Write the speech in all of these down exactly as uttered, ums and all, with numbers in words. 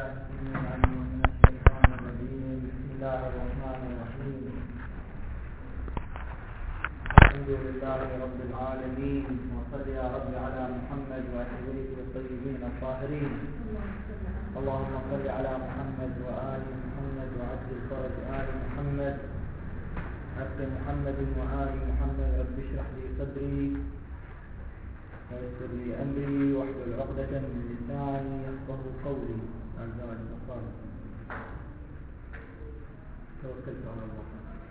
بالله السميع العليم من الشيطان الرجيم. بسم الله الرحمن الرحيم. الحمد لله رب العالمين، وصل يا رب على محمد وأهله الطيبين الطاهرين. اللهم صل على محمد وآل محمد وعجل فرج آل محمد. حق محمد وآل محمد رب اشرح لي صدري ويسر لي أمري واحلل عقدة من لساني يفقهوا قولي. أعزائي الأفاضل، توكلت على الله.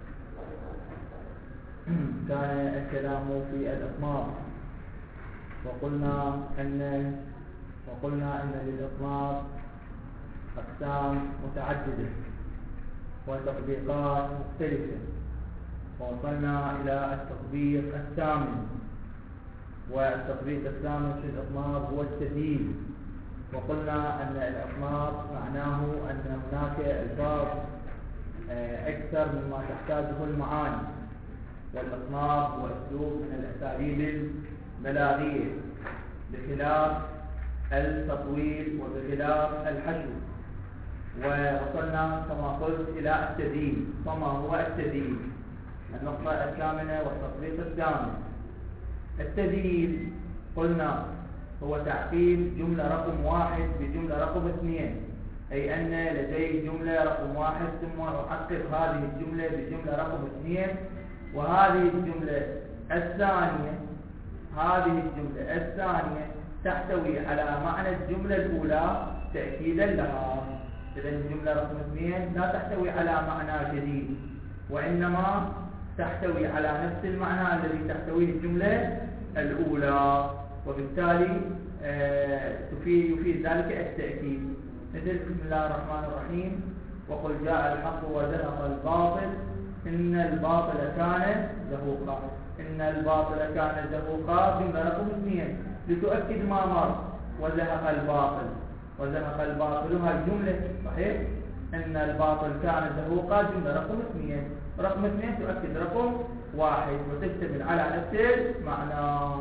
كان الكلام في الإطمار، وقلنا أن وقلنا أن للإطمار أقسام متعددة وتطبيقات مختلفة، ووصلنا إلى التطبيق الثامن. والتطبيق الثامن في الإطمار هو التدليل. وقلنا أن الإطمار معناه أن هناك ألفاظ أكثر مما تحتاجه المعاني، والإطمار هو أسلوب من الأساليب البلاغية بخلاف التطويل وبخلاف الحشو. ووصلنا كما قلت إلى التدليل. وما هو التدليل؟ النقطة الثامنة والتطبيق الثامن. التدليل قلنا هو تعقيب جملة رقم واحد بجملة رقم اثنين، أي أن لدي جملة رقم واحد ثم أعقب هذه الجملة بجملة رقم اثنين، وهذه الجملة الثانية هذه الجملة الثانية تحتوي على معنى الجملة الأولى تأكيدا لها. إذا الجملة رقم اثنين لا تحتوي على معنى جديد، وإنما تحتوي على نفس المعنى الذي تحتويه الجملة الأولى، وبالتالي آه تفيد يفيد ذلك التأكيد. مثل بسم الله الرحمن الرحيم: وقل جاء الحق وزهق الباطل إن الباطل كان زهوقا. إن الباطل كان زهوقا جملة رقم اثنين لتؤكد ما مر. وزهق الباطل وزهق الباطل هذه الجملة صحيح. إن الباطل كان زهوقا جملة رقم اثنين. رقم اثنين تؤكد رقم واحد وتشتمل على نفس المعنى.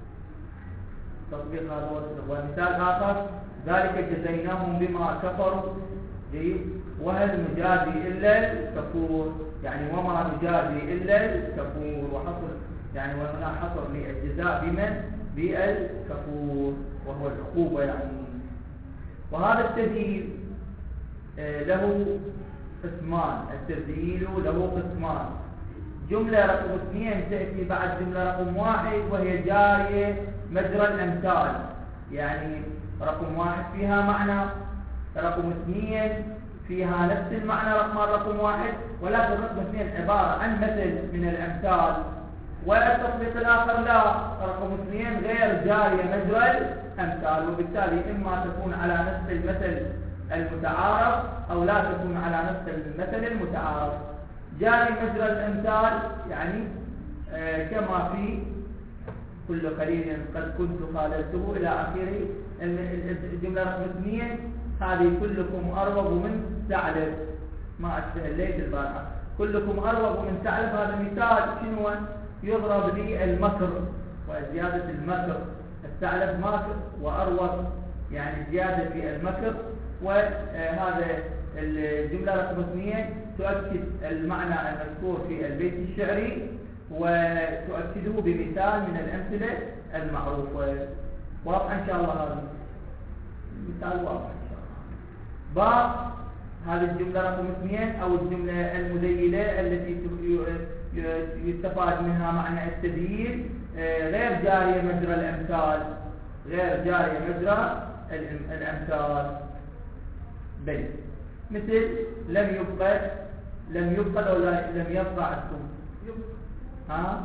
تطبيق هذا ومثال آخر: ذلك جزيناهم بما كفروا. وهل نجازي إلا الكفور؟ يعني وما نجازي إلا الكفور، وحصر يعني وهنا حصر للجزاء بمن؟ بالكفور، وهو العقوبة يعني. وهذا التدليل له قسمان. التبديل له قسمان: جملة رقم اثنين تأتي بعد جملة رقم واحد وهي جارية مجرى الأمثال، يعني رقم واحد فيها معنى، رقم اثنين فيها نفس المعنى رقم رقم واحد، ولكن رقم اثنين عبارة عن مثل من الأمثال، والتطبيق الآخر لا، رقم اثنين غير جارية مجرى الأمثال، وبالتالي إما تكون على نفس المثل المتعارف أو لا تكون على نفس المثل المتعارف. جاري مجرى الأمثال يعني آه كما في كل قليل قد كنت خاللته إلى آخره. الجملة رقم اثنين هذه كلكم أروغ من ثعلب، ما أشبه الليل البارحة. كلكم أروغ من ثعلب، هذا مثال شنو يضرب لي المكر وزيادة المكر. الثعلب ماكر وأروغ يعني زيادة في المكر. وهذا الجملة رقم اثنين تؤكد المعنى المذكور في البيت الشعري وتؤكده بمثال من الأمثلة المعروفة. واضح إن شاء الله؟ هذا مثال واضح إن شاء الله. باء هذه الجملة رقم اثنين أو الجملة المذيلة التي يستفاد منها معنى التدليل غير جارية مجرى الأمثال، غير جارية مجرى الأمثال. بل مثل لم يبقى لم يبقى لو لم يبقى عندكم ها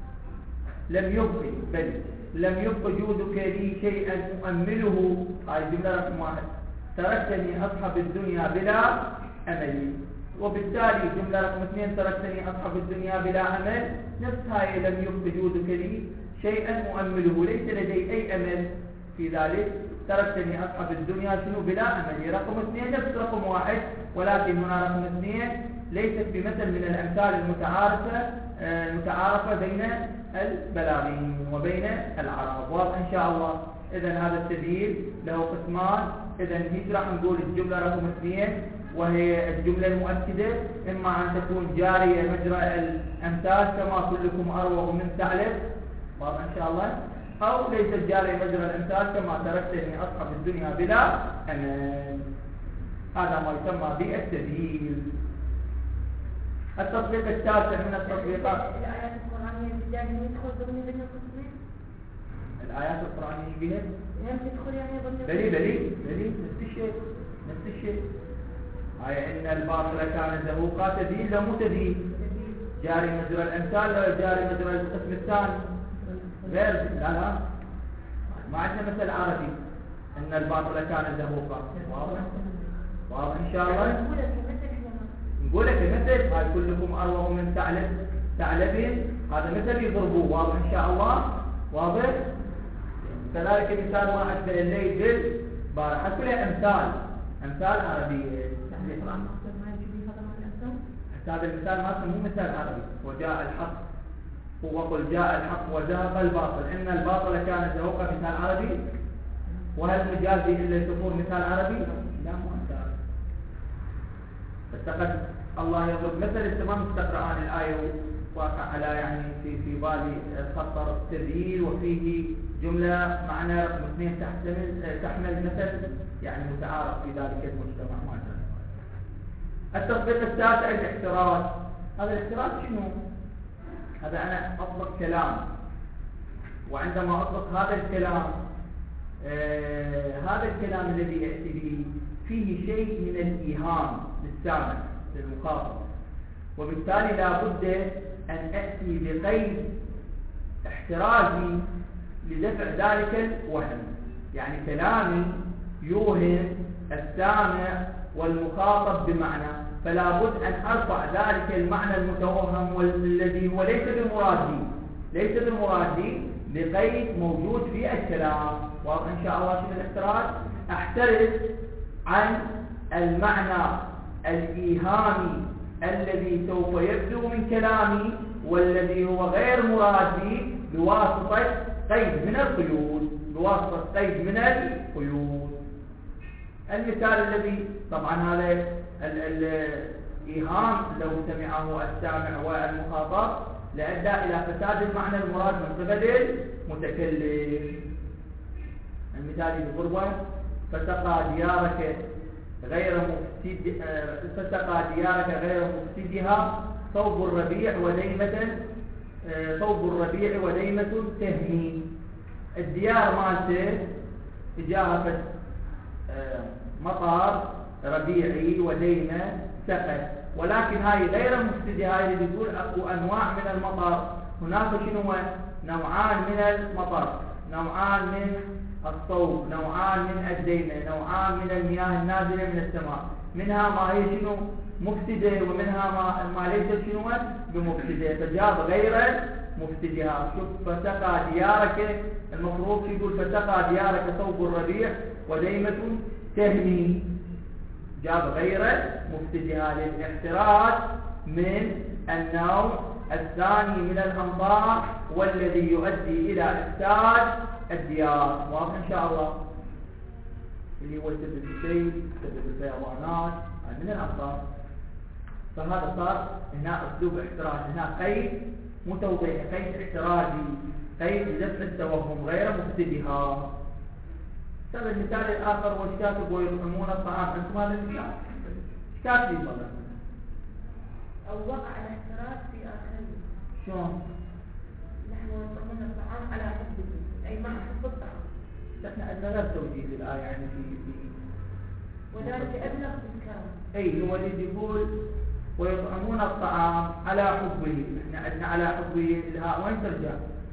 لم يبقى بل لم يبقى جودك لي شيئا أؤمله. هاي الجملة رقم واحد: تركتني أصحب الدنيا بلا أمل. وبالتالي جملة رقم اثنين: تركتني أصحب الدنيا بلا أمل، نفس هاي لم يبقى جودك لي شيئا أؤمله، ليس لدي أي أمل في ذلك. تركتني أصحب الدنيا شنو؟ بلا أمل. رقم اثنين نفس رقم واحد، ولكن هنا رقم اثنين ليست بمثل من الأمثال المتعارفة المتعارفة بين البلاغيين وبين العرب. واضح إن شاء الله؟ إذا هذا التبيين له قسمان. إذا هيك راح نقول الجملة رقم اثنين وهي الجملة المؤكدة، إما أن تكون جارية مجرى الأمثال كما كلكم أروغ من ثعلب، واضح إن شاء الله، أو ليست جارية مجرى الأمثال كما تركتني أصحب الدنيا بلا أمان. هذا ما يسمى بالتبيين. التطبيق التاسع من التطبيقات الآيات القرآنية بالتالي يدخل ضمن ضمن التصوير. الآيات القرآنية بها يعني تدخل يعني ضمن بلي بلي بلي نفس الشيء نفس الشيء. هاي إن الباطل كان زهوقا تبيين لا مو تبيين. جاري مجرى الأمثال لا جاري مجرى القسم الثاني غير. لا لا ما عندنا مثل عربي إن الباطل كان زهوقا. واضح واضح إن شاء الله. نقول لك مثل هاي كلكم أروه من ثعلب ثعلبين، هذا مثل يضربوه. واضح إن شاء الله. واضح. كذلك مثال واحد في الليل بالبارحة كلها أمثال أمثال عربية. هذا المثال ما مو مثال عربي. وجاء الحق وقل جاء الحق وزهق الباطل إن الباطل كان زهوقا مثال عربي. وهل مجازي إلا الكفور مثال عربي؟ لا مو مثال. فاتقد الله يضرب مثل التمام تقرأان الآية واقع على يعني في في بالي خطر التبيين وفيه جملة معنى رقم اثنين تحتمل تحمل مثل يعني متعارف في ذلك المجتمع. ما التطبيق التاسع الاحتراز. هذا الاحتراز شنو؟ هذا أنا أطلق كلام، وعندما أطلق هذا الكلام آه هذا الكلام الذي يأتي به فيه شيء من الإيهام للسامع للمخاطب، وبالتالي لا بد أن أأتي بقيد احترازي لدفع ذلك الوهم. يعني كلامي يوهم السامع والمخاطب بمعنى، فلا بد أن أرفع ذلك المعنى المتوهم والذي هو ليس بالمرادي ليس بالمرادي بقيد موجود في الكلام. واضح إن شاء الله شنو الاحتراز؟ أحترز عن المعنى الإيهامي الذي سوف يبدو من كلامي والذي هو غير مرادي بواسطة قيد من القيود بواسطة قيد من القيود. المثال الذي طبعا هذا الإيهام لو سمعه السامع والمخاطب لأدى إلى فساد المعنى المراد من قبل المتكلم. المثال بقربه فسقى ديارك غير مفسد فسقى ديارك غير مفسدها صوب الربيع وديمة صوب الربيع وديمة تهمي. الديار مالته تجاهفت مطار ربيعي وديمة سقط، ولكن هاي غير مفسدة. هاي اللي بيقول اكو انواع من المطر. هناك شنو نوعان من المطر، نوعان من الصوب، نوعان من الديمة، نوعان من المياه النازلة من السماء. منها ما هي شنو مفسدة ومنها ما, ما ليست شنو بمفسدة، فجاب غير مفسدها. شوف فسقى ديارك، المفروض يقول فسقى ديارك صوب الربيع وديمة تهمي، جاب غير مفسدها للاحتراز من النوع الثاني من الأمطار والذي يؤدي إلى إفساد الديار. واضح إن شاء الله. اللي هو سبب السيل، سبب الفيضانات من الأمطار. فهذا صار هنا أسلوب احتراز، هنا قيد متوضيح، قيد احترازي، قيد لدفع التوهم غير مفسدها. هذا المثال الآخر والكاتب ويطعمون الطعام. أنتم هذا المثال كاتب والله أو وقع الاحتراز في آخره. شلون؟ نحن يطعمون الطعام على حبه، أي ما حب الطعام. نحن عندنا غير توجيه للآية يعني في في وذلك أبلغ إنكار. أي هو اللي يقول ويطعمون الطعام على حبه. نحن عندنا على حبه الهاء وين ترجع؟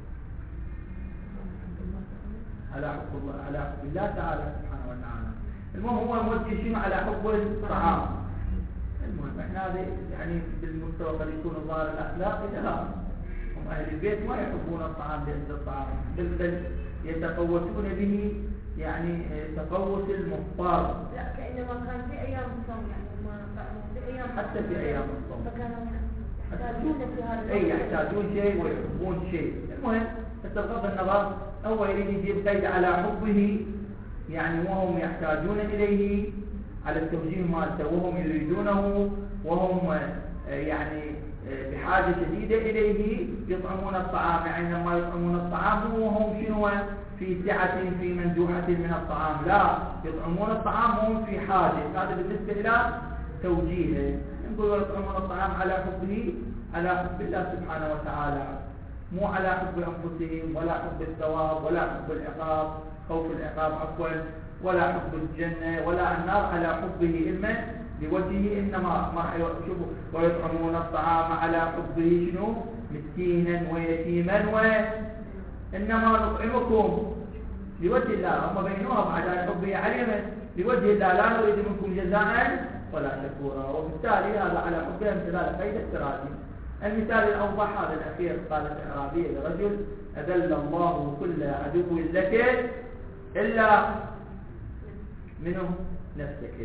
على حب الله، على حب الله تعالى سبحانه وتعالى. المهم هو موجه شنو على حب الطعام. المهم احنا هذا يعني بالمستوى قد يكون الظاهر الاخلاقي لا، هم اهل البيت ما يحبون الطعام لأجل الطعام، بل يتقوتون به يعني تقوت المضطر. لا كأنما كان في ايام الصوم يعني ما في ايام حتى في ايام الصوم. يحتاجون في هذا اي يحتاجون شيء ويحبون شيء. المهم بس بغض النظر هو يريد يجيب قيد على حبه، يعني وهم يحتاجون اليه، على التوجيه مالته وهم يريدونه، وهم يعني بحاجة شديدة إليه يطعمون الطعام. يعني لما يطعمون الطعام وهم شنو في سعة في منزوحة من الطعام، لا يطعمون الطعام وهم في حاجة. هذا بالنسبة إلى توجيهه. نقول يطعمون الطعام على حبه، على حب الله سبحانه وتعالى، مو على حب أنفسهم ولا حب الثواب ولا حب العقاب، خوف العقاب عفوا، ولا حب الجنة ولا النار، على حبه إما لوجهه. إنما ما شوفوا ويطعمون الطعام على حبه شنو مسكينا ويتيما و إنما نطعمكم لوجه الله. هم بينوها بعد حبه عليهم لوجه الله، لا نريد منكم جزاء ولا شكورا. وبالتالي هذا على حبه امتثال قيد افتراضي. المثال الأوضح هذا الأخير، قالت أعرابية لرجل: أذل الله كل عدو لك إلا منه نفسك.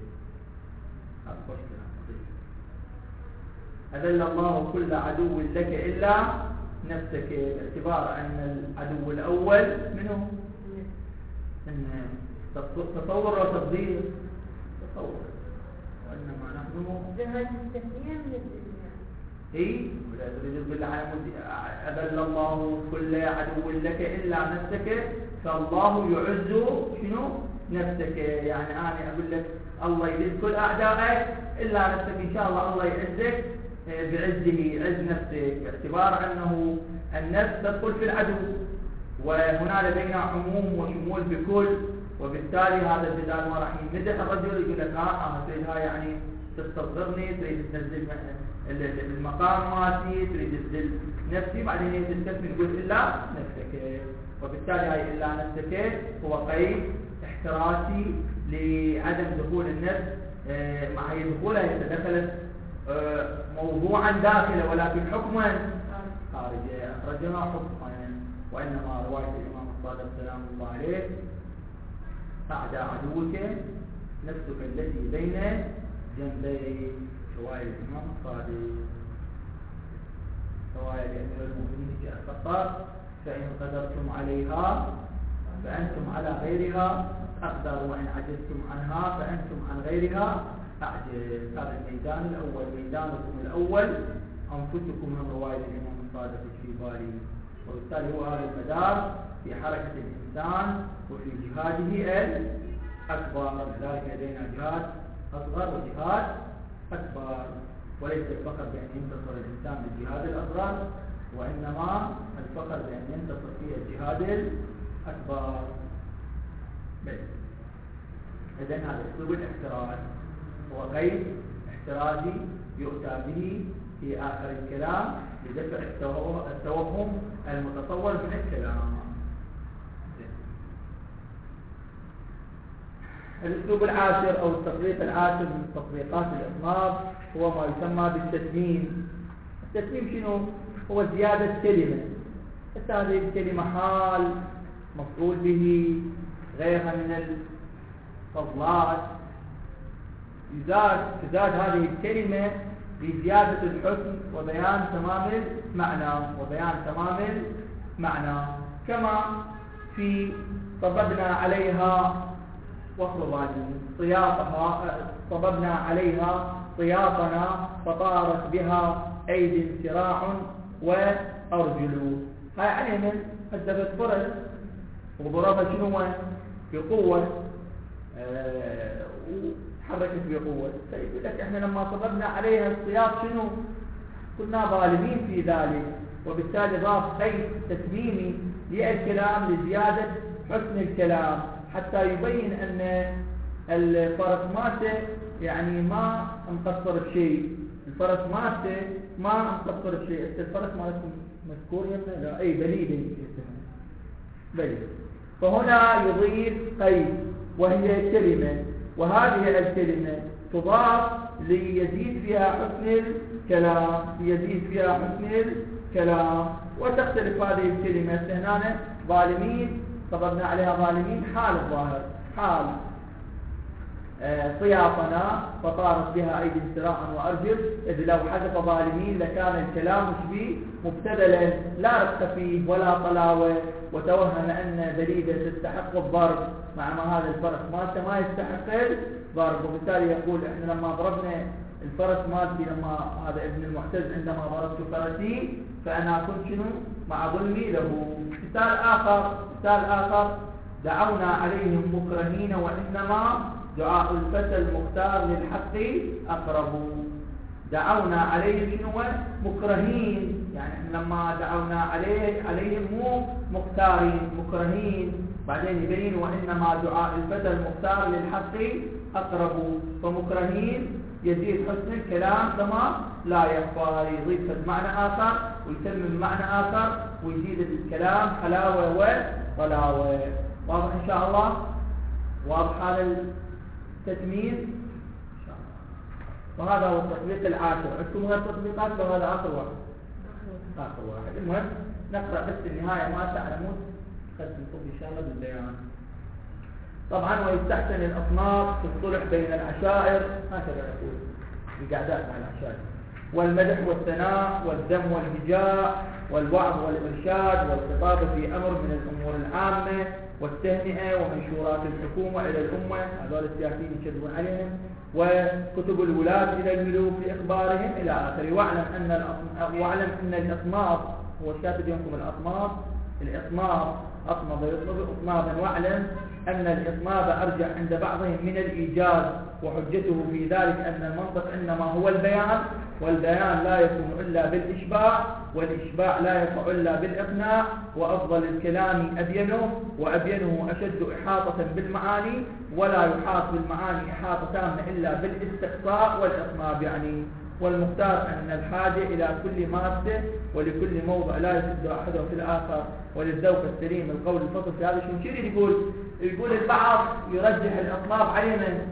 أذل الله كل عدو لك إلا نفسك، باعتبار أن العدو الأول منه. إن تصور وتقدير تصور، وإنما نحن جهاز التسليم للدنيا. إيه أذل الله كل عدو لك إلا نفسك، فالله يعز شنو نفسك. يعني أنا أقول لك الله يذل كل أعدائك إلا نفسك، إن شاء الله الله يعزك بعزه، عز نفسك، باعتبار أنه النفس تدخل في العدو، وهنا لدينا عموم وشمول بكل. وبالتالي هذا الجدال ما راح يمدح الرجل يقول لك ها أنا تريد ها يعني تستصغرني، تريد تنزل المقام مالتي، تريد تنزل نفسي، بعدين هي تستثمر يقول إلا نفسك. وبالتالي هاي إلا نفسك هو قيد احتراسي لعدم دخول النفس مع هي دخولها يتدخل موضوعا داخله ولكن حكما خارجه، أخرجها حكما. وإنما رواية الإمام الصادق سلام الله عليه: أعدى عدوك نفسك التي بين جنبي. رواية الإمام الصادق. رواية أمير المؤمنين في الخطاب: فإن قدرتم عليها فأنتم على غيرها أقدر، وإن عجزتم عنها فأنتم عن غيرها أعجز. هذا الميدان الأول. ميدانكم الأول أنفسكم، من رواية الإمام الصادق الشيباني. وبالتالي هو هذا المدار في حركة الإنسان وفي جهاده الأكبر. لذلك لدينا جهاد أصغر وجهاد أكبر، وليس الفقر بأن ينتصر الإنسان بالجهاد الأصغر، وإنما الفقر بأن ينتصر في الجهاد الأكبر. إذن هذا أسلوب الاحتراز هو قيد احترازي يؤتى به في آخر الكلام لدفع التوهم المتصور من الكلام. الأسلوب العاشر أو التطبيق العاشر من تطبيقات الإطناب هو ما يسمى بالتتميم. التتميم شنو؟ هو زيادة كلمة. هذه الكلمة حال، مفعول به، غيرها من الفضلات، يزاد تزاد هذه الكلمة بزيادة الحكم وبيان تمام المعنى وبيان تمام المعنى. كما في صببنا عليها وفرضا طياطها، صببنا عليها طياطنا فطارت بها أيدي سراع وأرجل. هاي علينا هدفت فرس وضربها شنو بقوة أه وحركت بقوة. فيقول لك احنا لما صببنا عليها السياط شنو كنا ظالمين في ذلك. وبالتالي ضاف قيد تتميمي للكلام لزيادة حسن الكلام حتى يبين ان الفرس ماته يعني ما مقصر بشيء. الفرس ماته ما مقصر بشيء. الفرس مالتكم مذكور يمنا؟ لا اي بليدة بليد. فهنا يضيف قيد وهي كلمة، وهذه الكلمة تضاف ليزيد فيها حسن الكلام، ليزيد فيها حسن الكلام. وتختلف هذه الكلمة هنا ظالمين صبرنا عليها ظالمين حال الظاهر حال صياطنا فطارت بها أيدي سراعا وأرجل، إذ لو حذف ظالمين لكان الكلام شبيه مبتدلا لا رق فيه ولا طلاوة، وتوهم أن بريدة تستحق الضرب مع ما هذا الفرس مالته ما يستحق الضرب. وبالتالي يقول إحنا لما ضربنا الفرس مالتي، لما هذا ابن المعتز عندما ضربت فرسي فأنا كنت شنو مع ظلمي له. مثال آخر مثال آخر دعونا عليهم مكرهين وإنما دعاء الفتى المختار للحق أقرب. دعونا عليهم شنو مكرهين، يعني لما دعونا عليه عليهم مو مختارين مكرهين، بعدين يبين وإنما دعاء الفتى المختار للحق أقرب. فمكرهين يزيد حسن الكلام كما لا يخفى، يضيف معنى آخر ويتمم معنى آخر ويزيد الكلام حلاوة وطلاوة. واضح إن شاء الله؟ واضح هذا التتميم إن شاء الله. وهذا هو التطبيق العاشر. عندكم غير تطبيقات لو هذا آخر واحد؟ آخر واحد. المهم نقرأ بس النهاية ما تعلمون خلصكم إن شاء الله بالبيان. طبعا ويستحسن الأصناف في الصلح بين العشائر، هكذا نقول بقعدات مع العشائر، والمدح والثناء والذم والهجاء والوعظ والإرشاد والخطاب في أمر من الأمور العامة والتهنئة ومنشورات الحكومة إلى الأمة، هذول السياسيين يشدون عليهم، وكتب الولاة إلى الملوك لإخبارهم إلى آخره. واعلم أن الأصناف واعلم أن الأصناف هو كاتب يومكم الأصناف الإصناف أصنب يصنب إصنابا. واعلم أن الإصناب أرجع عند بعضهم من الإيجاز، وحجته في ذلك أن المنطق إنما هو البيان، والبيان لا يكون إلا بالإشباع، والإشباع لا يقع إلا بالإقناع، وأفضل الكلام أبينه، وأبينه أشد إحاطة بالمعاني، ولا يحاط بالمعاني إحاطة تامة إلا بالاستقصاء والإصناب يعني. والمختار أن الحاجة إلى كل مادة ولكل موضع لا يسد أحده في الآخر، وللذوق السليم القول الفصل في هذا شو شيء يقول يقول البعض يرجح الأطناب على من؟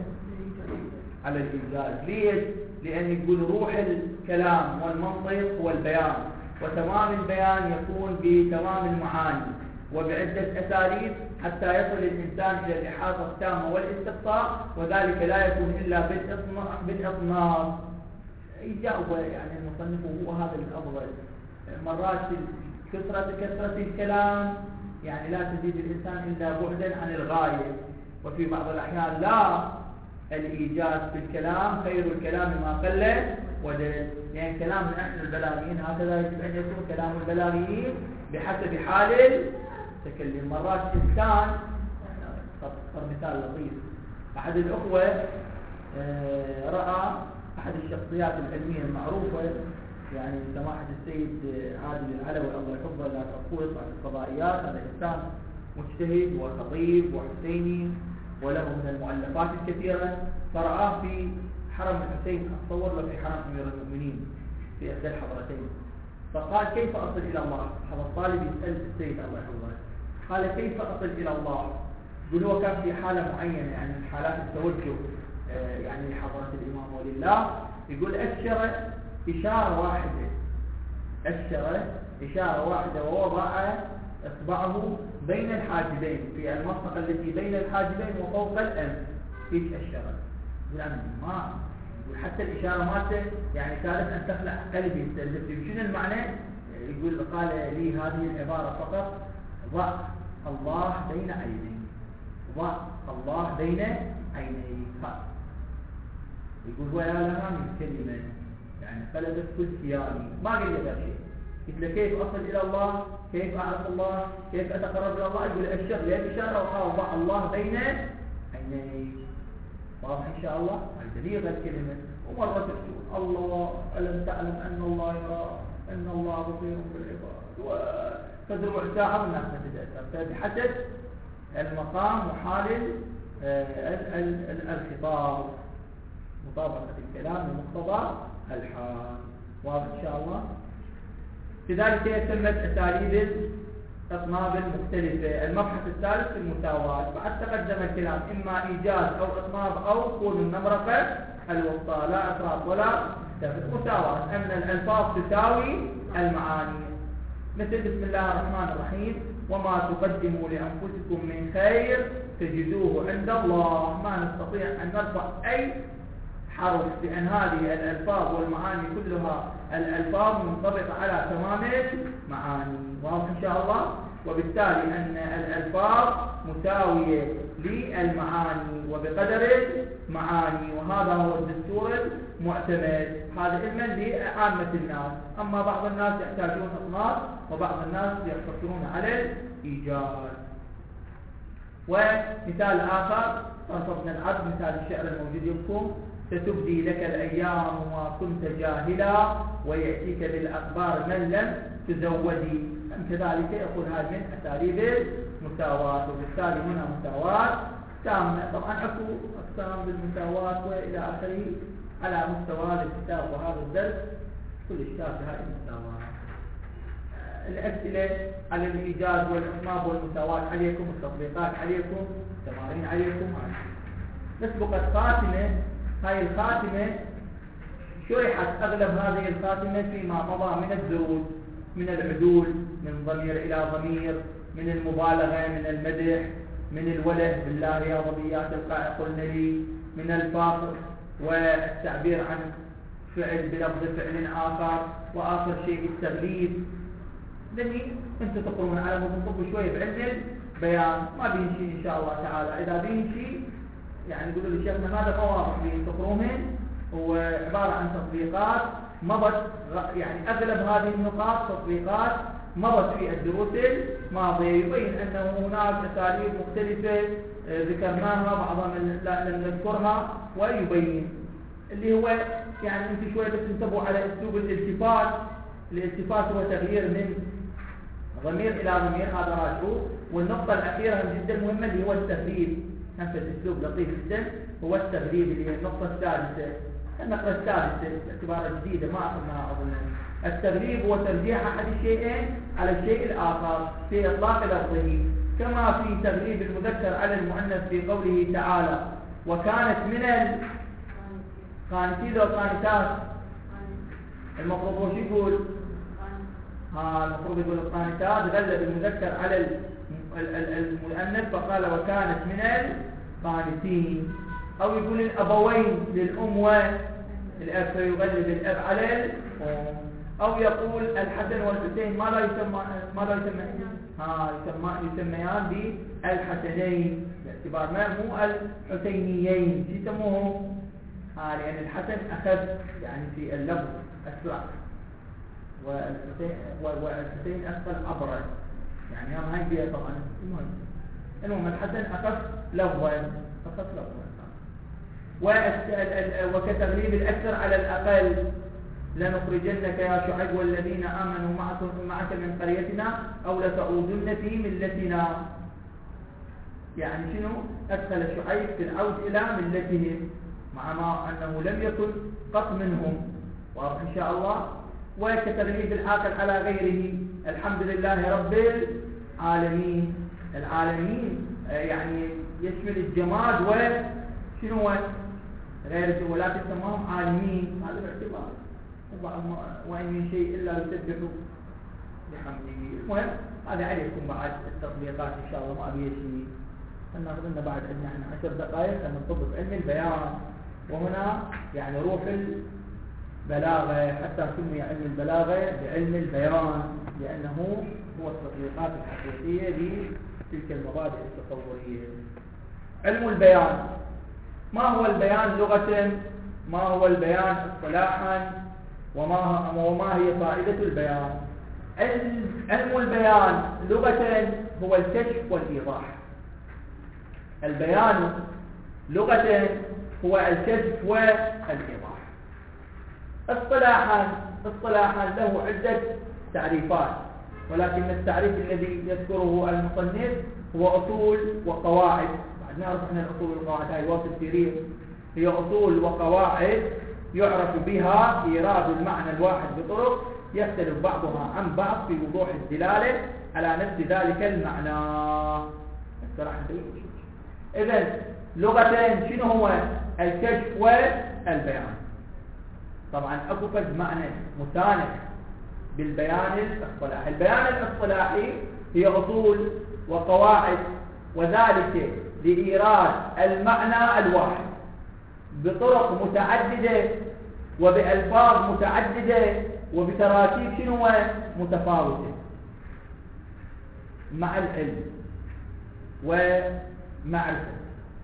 على الإيجاز. ليش؟ لأن يقول روح الكلام والمنطق هو البيان، وتمام البيان يكون بتمام المعاني وبعدة أساليب حتى يصل الإنسان إلى الإحاطة التامة والاستقصاء، وذلك لا يكون إلا بالإطناب. يجاوب يعني المصنف هو هذا الأفضل. مرات كثرة كثرة الكلام يعني لا تزيد الإنسان إلا بعدا عن الغاية، وفي بعض الأحيان لا، الإيجاز في الكلام خير الكلام ما قل ودل. يعني كلام نحن البلاغيين هكذا يجب أن يكون كلام البلاغيين بحسب حال التكلم. مرات إنسان صار مثال لطيف، أحد الأخوة رأى أحد الشخصيات العلمية المعروفة يعني سماحة السيد عادل العلوي الله يحفظه لا تقول صاحب الفضائيات، هذا إنسان مجتهد وخطيب وحسيني وله من المؤلفات الكثيرة، فرآه في حرم الحسين، أتصور له في حرم أمير المؤمنين في إحدى الحضرتين، فقال كيف أصل إلى الله؟ هذا الطالب يسأل السيد الله يحفظه، قال كيف أصل إلى الله؟ يقول هو كان في حالة معينة يعني من حالات التوجه يعني لحضرة الإمام ولله، يقول أشر إشارة واحدة أشر إشارة واحدة ووضع إصبعه بين الحاجبين في المنطقة التي بين الحاجبين وفوق الأنف، إيش أشر؟ يقول أنا ما يقول حتى الإشارة مالته يعني كانت أن تخلع قلبي يستلزم. شنو المعنى؟ يقول قال لي هذه العبارة فقط: ضع الله بين عينيك، ضع الله بين عينيك. يقول ويا لها من كلمة يعني قلبت كل كياني، ما قال لي غير شيء. قلت له كيف أصل إلى الله؟ كيف أعرف الله؟ كيف أتقرب إلى الله؟ يقول أشر لي الإشارة وقال ضع الله بين عينيك. واضح إن شاء الله؟ هذه الكلمة. ومرة تقول الله ألم تعلم أن الله يرى، أن الله بصير بالعباد، وتدروا ساعة والناس ما تتأثر بحسب المقام وحال الخطاب، مطابقة الكلام لمقتضى الحال. واضح إن شاء الله؟ لذلك تمت أساليب الأطناب المختلفة. المبحث الثالث في المساواة، بعد تقدم الكلام إما إيجاز أو إطناب أو كون النمرقة الوسطى، لا إفراط ولا تفريط. مساواة أن الألفاظ تساوي المعاني، مثل بسم الله الرحمن الرحيم وما تقدموا لأنفسكم من خير تجدوه عند الله. ما نستطيع أن نرفع أي حرف، لأن هذه الألفاظ والمعاني كلها الألفاظ منطبقة على تمام المعاني. واضح إن شاء الله؟ وبالتالي أن الألفاظ مساوية للمعاني وبقدر المعاني، وهذا هو الدستور المعتمد. هذا علما لعامة الناس. أما بعض الناس يحتاجون أصناف، وبعض الناس يقتصرون على الإيجاز. ومثال آخر صرفنا العبد، مثال الشعر الموجود لكم: ستبدي لك الأيام ما كنت جاهلا ويأتيك بالأخبار من لم تزودي. كذلك يقول هذه من أساليب المساواة، وبالتالي هنا مساواة تامة. طبعا أكو أقسام بالمساواة وإلى آخره على مستوى الكتاب وهذا الدرس كل اشتاق هذه المساواة. الأسئلة على الإيجاز والإطناب والمساواة عليكم، التطبيقات عليكم، التمارين عليكم. نسبقت خاتمة. هاي الخاتمة شرحت أغلب هذه الخاتمة فيما مضى من الدروس، من العدول من ضمير إلى ضمير، من المبالغة، من المدح، من الوله بالله يا ضبيات القاء قلنا لي، من الفاقر والتعبير عن فعل بلفظ فعل آخر، وآخر شيء التغليب. لاني انتم تقرون على مضطب شوية بعلم البيان، ما بين شيء إن شاء الله تعالى. إذا بين شيء يعني يقولوا لي شيخنا هذا مواضع بين تقروهن، هو عبارة عن تطبيقات مضت، يعني أغلب هذه النقاط تطبيقات مضت في الدروس الماضية. يبين أنه هناك أساليب مختلفة ذكرناها، بعضها لم نذكرها، ويبين اللي هو يعني أنت شوية بس انتبهوا على أسلوب الالتفات. الالتفات هو تغيير من ضمير إلى ضمير، هذا راجعوه. والنقطة الأخيرة جدا مهمة اللي هو التغليب، نفس الأسلوب لطيف جدا، هو التغليب اللي هي النقطة الثالثة. النقطة الثالثة باعتبارها جديدة ما أخذناها أظن. التغليب هو ترجيح أحد الشيئين على الشيء الآخر في إطلاق لفظه، كما في تغليب المذكر على المؤنث في قوله تعالى: وكانت من القانتين والقانتات. المفروض وش يقول؟ ها المفروض يقول القانتات، غلب المذكر على المؤنث فقال وكانت من القانتين. أو يقول الأبوين للأم والأب فيغلب الأب على الأم. أو يقول الحسن والحسين ما لا يسمى ما لا يسمى ها يسمى يسميان بالحسنين باعتبار ما مو الحسينيين، شو يسموهم؟ ها لأن الحسن أخذ يعني في اللفظ أسرع، والحسين والحسين أثقل عبرا، يعني هم هاي بيها طبعا. المهم المهم الحسن أخذ لفظا أخذ لفظا وكتغليب الأكثر على الأقل: لنخرجنك يا شعيب والذين آمنوا معك من قريتنا أو لتعودن في ملتنا. يعني شنو؟ أدخل شعيب في العود إلى ملتهم مع ما أنه لم يكن قط منهم. واضح إن شاء الله. وكتغليب العاقل على غيره: الحمد لله رب العالمين. العالمين يعني يشمل الجماد وشنو غير، ولكن تمام عالمين. هذا باعتبار وإن من شيء إلا يسبح بحمده. المهم هذا عليكم بعد التطبيقات إن شاء الله، ما أبي شيء. ناخذ لنا بعد عندنا احنا عشر دقائق أن نطبق علم البيان. وهنا يعني روح البلاغة، حتى سمي علم البلاغة بعلم البيان، لأنه هو التطبيقات الحقيقية لتلك المبادئ التصورية. علم البيان: ما هو البيان لغة؟ ما هو البيان اصطلاحا؟ وما وما هي فائدة البيان؟ علم البيان لغة هو الكشف والإيضاح. البيان لغة هو الكشف والإيضاح. اصطلاحا اصطلاحا له عدة تعريفات، ولكن التعريف الذي يذكره المصنف هو أصول وقواعد. بعد نعرف احنا الأصول والقواعد، هاي واصل سرير، هي أصول وقواعد يعرف بها إيراد المعنى الواحد بطرق يختلف بعضها عن بعض في وضوح الدلالة على نفس ذلك المعنى. إذن لغتين شنو هو الكشف والبيان؟ طبعا أكو فد معنى متانح بالبيان الاصطلاحي. البيان الاصطلاحي هي أصول وقواعد، وذلك لإيراد المعنى الواحد بطرق متعددة وبألفاظ متعددة وبتراكيب شنو متفاوتة، مع العلم ومعرفة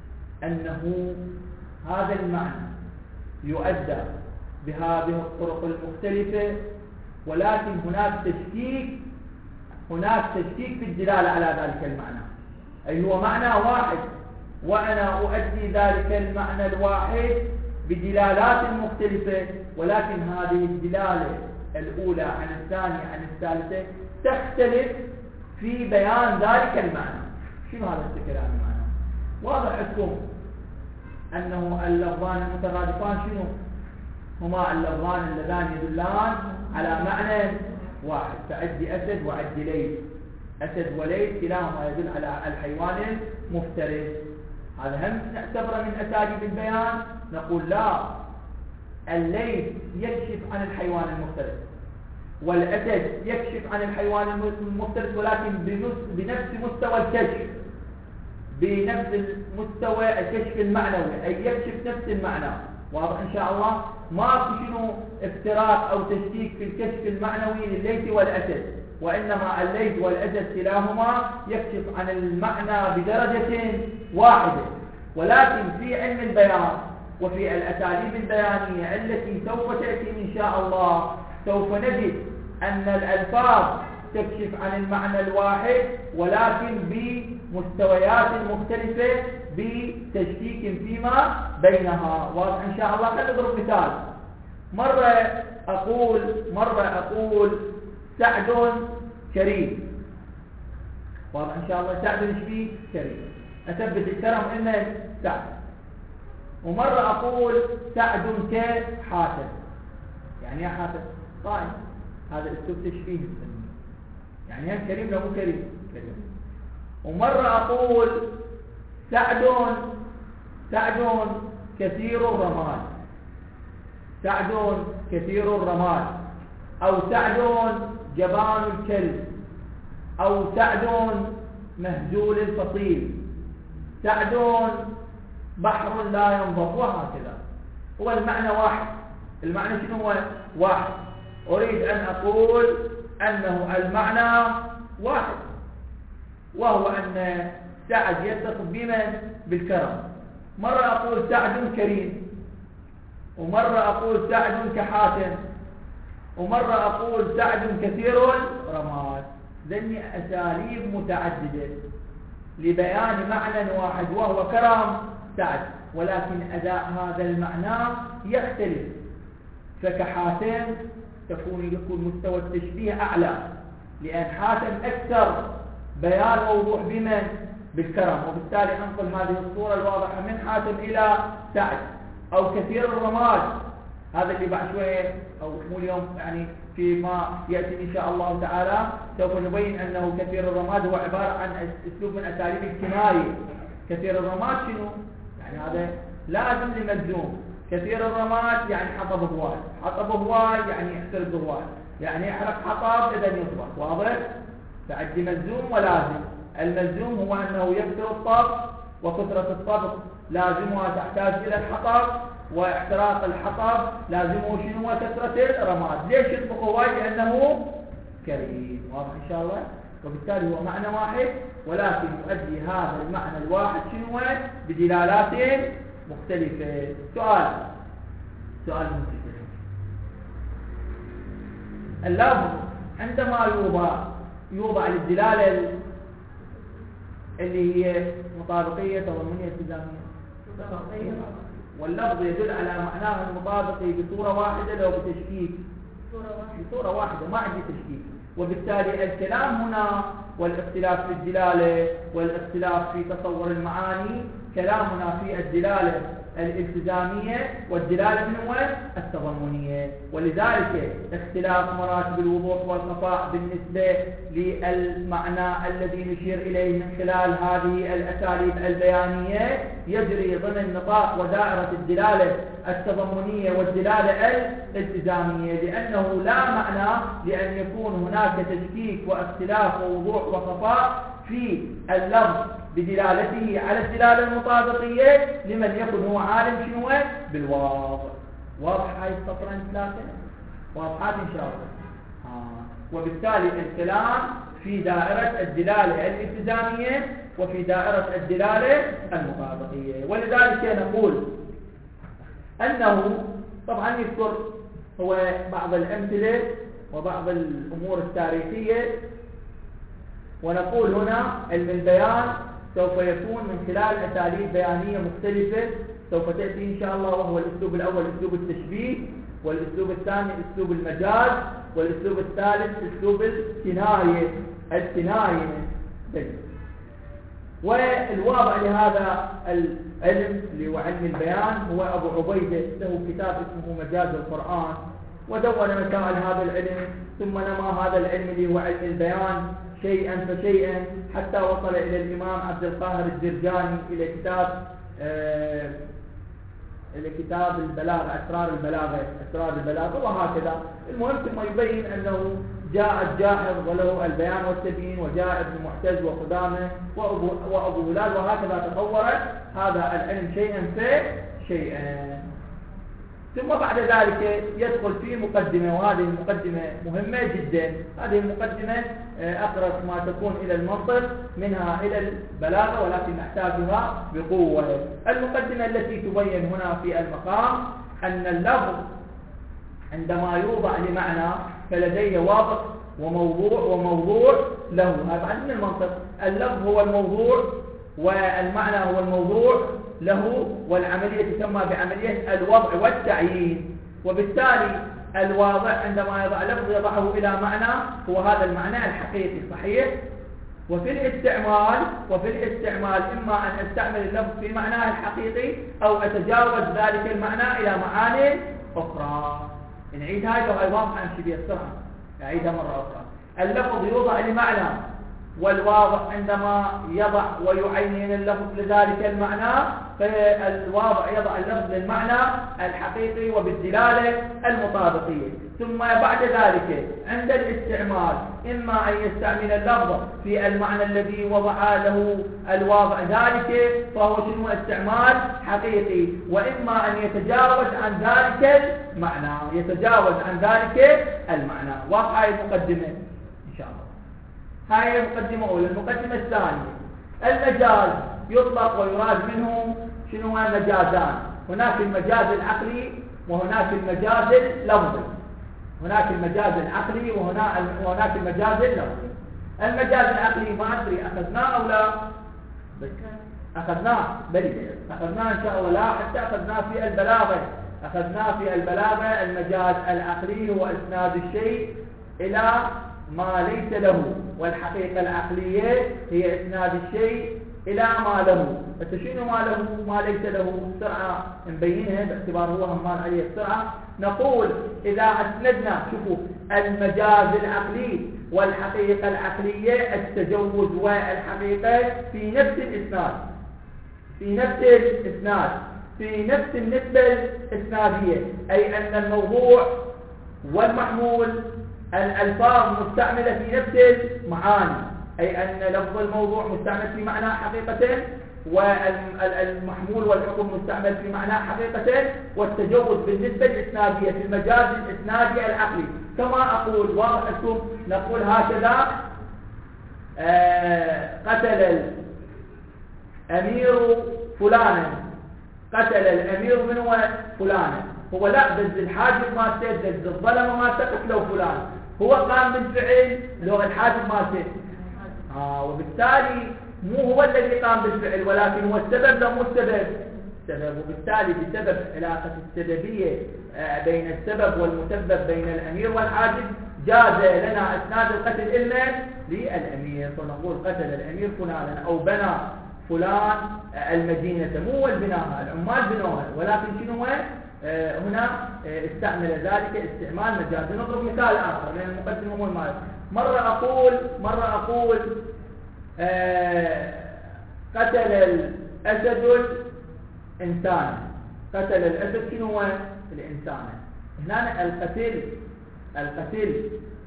أنه هذا المعنى يؤدى بهذه الطرق المختلفة، ولكن هناك تشكيك هناك تشكيك في الدلالة على ذلك المعنى، أي هو معنى واحد وأنا أؤدي ذلك المعنى الواحد بدلالات مختلفة، ولكن هذه الدلالة الأولى عن الثانية عن الثالثة تختلف في بيان ذلك المعنى. شنو هذا الكلام المعنى؟ واضح لكم أنه اللفظان المترادفان شنو هما؟ اللفظان اللذان يدلان على معنى واحد، فعدي أسد وعدي ليث، أسد وليث كلاهما يدل على الحيوان المفترس. هذا هم نعتبره من أساليب البيان؟ نقول لا، الليث يكشف عن الحيوان المفترس والأسد يكشف عن الحيوان المفترس، ولكن بنفس مستوى الكشف، بنفس المستوى الكشف المعنوي، أي يكشف نفس المعنى. واضح إن شاء الله؟ ما في شنو افتراق أو تشكيك في الكشف المعنوي للليث والأسد، وإنما الليث والأسد كلاهما يكشف عن المعنى بدرجة واحدة. ولكن في علم البيان وفي الأساليب البيانية التي سوف تأتي إن شاء الله سوف نجد أن الألفاظ تكشف عن المعنى الواحد، ولكن بمستويات مختلفة بتشكيك فيما بينها. واضح إن شاء الله؟ خلينا نضرب مثال. مرة أقول مرة أقول سعد كريم. واضح إن شاء الله؟ سعد شبيه كريم، أثبت الكرم إنه سعد. ومرة أقول سعد كحاتم، يعني يا حاتم قائم، هذا أسلوب تشبيه يعني هم كريم لو مو كريم كريم. ومرة أقول سعد سعد كثير الرماد، سعد كثير الرماد، أو سعد جبان الكلب، أو سعد مهزول الفصيل، سعد بحر لا ينضب، وهكذا. هو المعنى واحد، المعنى شنو هو؟ واحد. أريد أن أقول أنه المعنى واحد، وهو أن سعد يتصف بمن؟ بالكرم. مرة أقول سعد كريم، ومرة أقول سعد كحاتم، ومرة أقول سعد كثير رماد. ذني أساليب متعددة لبيان معنى واحد وهو كرم سعد، ولكن أداء هذا المعنى يختلف. فكحاتم تكون يكون مستوى التشبيه أعلى، لأن حاتم أكثر بيان ووضوح بمن؟ بالكرم، وبالتالي أنقل هذه الصورة الواضحة من حاتم إلى سعد. أو كثير الرماد، هذا اللي بعد شوية أو مو اليوم يعني فيما يأتي إن شاء الله تعالى سوف نبين أنه كثير الرماد هو عبارة عن أسلوب من أساليب الكناية. كثير الرماد شنو؟ يعني هذا لازم لمجزوم. كثير الرماد يعني حطب هواي، حطب هواي يعني يحترق هواي، يعني يحرق حطب إذا يطبخ. واضح؟ فعندي مجزوم ولازم. المجزوم هو أنه يكثر الطبخ، وكثرة الطبخ لازمها تحتاج إلى الحطب، واحتراق الحطب لازمه شنو؟ كثرة الرماد. ليش يطبخ هواي؟ لأنه كريم. واضح إن شاء الله؟ وبالتالي هو معنى واحد، ولكن يؤدي هذا المعنى الواحد شنو؟ بدلالات مختلفة. سؤال سؤال مختلف. اللفظ عندما يوضع يوضع للدلالة اللي هي مطابقية تضمنية التزامية، واللفظ يدل على معناه المطابقي بصورة واحدة لو بتشكيك بصورة واحدة، ما عندي تشكيك. وبالتالي الكلام هنا والاختلاف في الدلالة والاختلاف في تصور المعاني كلامنا في الدلالة الالتزامية والدلالة من هو التضمنية، ولذلك اختلاف مراتب الوضوح والخفاء بالنسبة للمعنى الذي نشير إليه من خلال هذه الأساليب البيانية يجري ضمن نطاق ودائرة الدلالة التضمنية والدلالة الالتزامية، لأنه لا معنى لأن يكون هناك تشكيك واختلاف ووضوح وخفاء في اللفظ بدلالته على الدلالة المطابقية لمن يكون هو عالم شنو بالواضح. واضح هاي السطرين ثلاثة؟ واضحات إن شاء الله. آه. وبالتالي الكلام في دائرة الدلالة الالتزامية وفي دائرة الدلالة المطابقية، ولذلك نقول أنه طبعا يذكر هو بعض الأمثلة وبعض الأمور التاريخية، ونقول هنا علم البيان سوف يكون من خلال أساليب بيانية مختلفة سوف تأتي إن شاء الله، وهو الأسلوب الأول أسلوب التشبيه، والأسلوب الثاني أسلوب المجاز، والأسلوب الثالث أسلوب الكناية الكناية والواضع لهذا العلم اللي هو علم البيان هو أبو عبيدة، له كتاب اسمه مجاز القرآن، ودون مسائل هذا العلم، ثم نما هذا العلم اللي هو علم البيان شيئا فشيئا حتى وصل إلى الإمام عبد القاهر الجرجاني إلى كتاب آه إلى كتاب البلاغة، أسرار البلاغة أسرار البلاغة وهكذا. المهم ثم يبين أنه جاء الجاحظ وله البيان والتبيين، وجاء ابن معتز وقدامه وأبو, وأبو هلال، وهكذا تطورت هذا العلم شيئا فشيئا. ثم بعد ذلك يدخل في مقدمة، وهذه المقدمة مهمة جدا. هذه المقدمة أقرب ما تكون إلى المنطق منها إلى البلاغة، ولكن نحتاجها بقوة. المقدمة التي تبين هنا في المقام أن اللفظ عندما يوضع لمعنى فلديه واضح وموضوع وموضوع له. هذا من المنطق، اللفظ هو الموضوع والمعنى هو الموضوع له، والعملية تسمى بعملية الوضع والتعيين. وبالتالي الواضع عندما يضع لفظ يضعه إلى معنى هو هذا المعنى الحقيقي صحيح. وفي الاستعمال وفي الاستعمال إما أن أستعمل اللفظ في معناه الحقيقي أو أتجاوز ذلك المعنى إلى معاني أخرى. نعيد هاي لو أيضا أمشي بها السرعة، أعيدها مرة أخرى. اللفظ يوضع لمعنى، والواضع عندما يضع ويعين اللفظ لذلك المعنى فالواضع يضع اللفظ للمعنى الحقيقي وبالدلالة المطابقية. ثم بعد ذلك عند الاستعمال إما أن يستعمل اللفظ في المعنى الذي وضع له الواضع ذلك فهو شنو استعمال حقيقي، وإما أن يتجاوز عن ذلك المعنى يتجاوز عن ذلك المعنى. واقع المقدمة إن شاء الله. هاي المقدمة الأولى. المقدمة الثانية المجاز يطلق ويراد منه شنو هو المجازان. هناك المجاز العقلي وهناك المجاز اللفظي. هناك المجاز العقلي وهناك المجاز اللفظي. المجاز العقلي ما أدري أخذناه أو لا؟ أخذناه بلي أخذناه إن شاء الله لا، حتى أخذناه في البلاغة. أخذناه في البلاغة المجاز العقلي هو إسناد الشيء إلى ما ليس له، والحقيقة العقلية هي إسناد الشيء إلى ما له. فتشينوا ما له ما ليس له السرعة نبينها باعتبار هو همان عليه السرعة. نقول إذا أسندنا شوفوا المجاز العقلي والحقيقة العقلية التجوز والحقيقة في نفس الإسناد في نفس الإسناد في نفس النسبة الإسنادية، أي أن الموضوع والمحمول الألفاظ مستعملة في نفس المعاني، أي أن لفظ الموضوع مستعمل في معنى حقيقة، والمحمول والحكم مستعمل في معنى حقيقة، والتجوز بالنسبة الإسنادية في المجاز الإسنادي العقلي. كما أقول واضحكم نقول هكذا آه قتل الأمير فلانا، قتل الأمير من هو فلانا، هو لا دز الحاجب ما سيد دز الظلمة ما تقتله فلان، هو قام بالفعل لو الحاجب ما سيد. آه وبالتالي مو هو الذي قام بالفعل ولكن هو السبب لا مو السبب السبب. وبالتالي بسبب علاقة السببية بين السبب والمسبب بين الأمير والحاجب جاز لنا إسناد القتل إلا للأمير، فنقول قتل الأمير فلانا أو بنى فلان المدينة، مو هو البناها، العمال بنوها، ولكن شنو هو آه هنا آه استعمل ذلك استعمال مجازي. نضرب مثال آخر لأن المقدمة مو المال. مرة أقول مرة أقول آه قتل الأسد الإنسان. قتل الأسد شنو هو الإنسان. هنا القتل القتل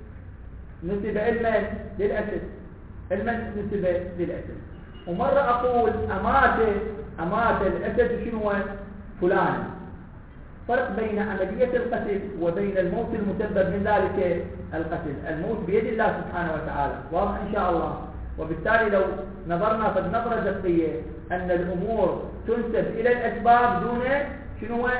نسب علما للأسد، علما نسب للأسد. ومرة أقول أمات أمات الأسد شنو هو فلان. فرق بين عملية القتل وبين الموت المسبب من ذلك القتل. الموت بيد الله سبحانه وتعالى، واضح إن شاء الله. وبالتالي لو نظرنا في النظرة الدقيقية أن الأمور تنسب إلى الأسباب دون شنو هو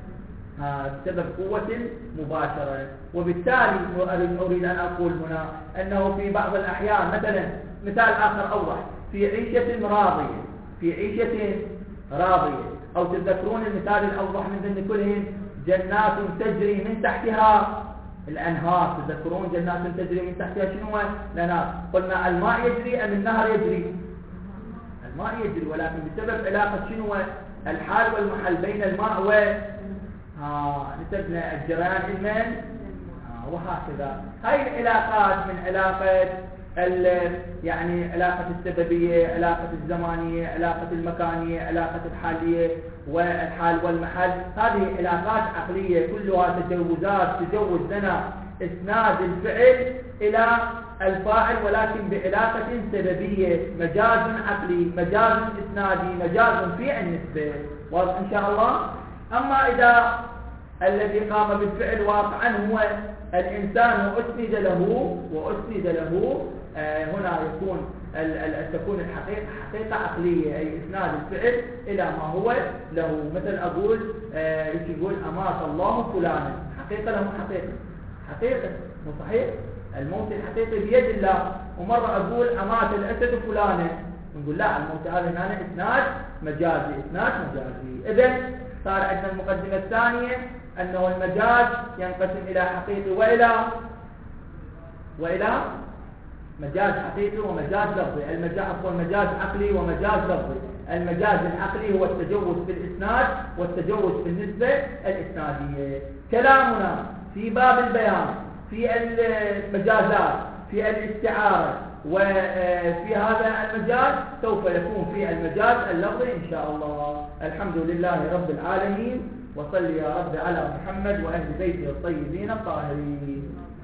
بسبب قوة مباشرة. وبالتالي أريد أن أقول هنا أنه في بعض الأحيان مثلا مثال آخر أوضح، في عيشة راضية في عيشة راضية أو تذكرون المثال الأوضح من ضمن كلهم جنات تجري من تحتها الأنهار. تذكرون جنات تجري من تحتها شنو الأنهار. قلنا الماء يجري أم النهر يجري؟ الماء يجري، ولكن بسبب علاقة شنو الحال والمحل بين الماء و آه نسبنا الجريان الماء آه وهكذا. هاي العلاقات من علاقة يعني علاقة السببية، علاقة الزمانية، علاقة المكانية، علاقة الحالية والحال والمحل. هذه علاقات عقلية كلها تجوزات تجوز لنا إسناد الفعل إلى الفاعل، ولكن بعلاقة سببية، مجاز عقلي، مجاز إسنادي، مجاز في النسبة. واضح إن شاء الله. أما إذا الذي قام بالفعل واقعا هو الإنسان وأسند له وأسند له آه هنا يكون تكون الحقيقة حقيقة عقلية، أي إسناد الفعل إلى ما هو له. مثل أقول آه يقول أمات الله فلانا، حقيقة له حقيقة حقيقة مو صحيح؟ الموت الحقيقي بيد الله. ومرة أقول أمات الأسد فلانا، نقول لا، الموت هذا هنا إسناد مجازي إسناد مجازي. إذن صار عندنا المقدمة الثانية أنه المجاز ينقسم إلى حقيقي وإلى وإلى مجاز حقيقي ومجاز لفظي. المجاز هو مجاز عقلي ومجاز لفظي. المجاز العقلي هو التجوز في الإسناد والتجوز في النسبة الإسنادية. كلامنا في باب البيان في المجازات في الاستعارة وفي هذا المجاز سوف يكون في المجاز اللفظي إن شاء الله. الحمد لله رب العالمين، وصل يا رب على محمد وأهل بيته الطيبين الطاهرين.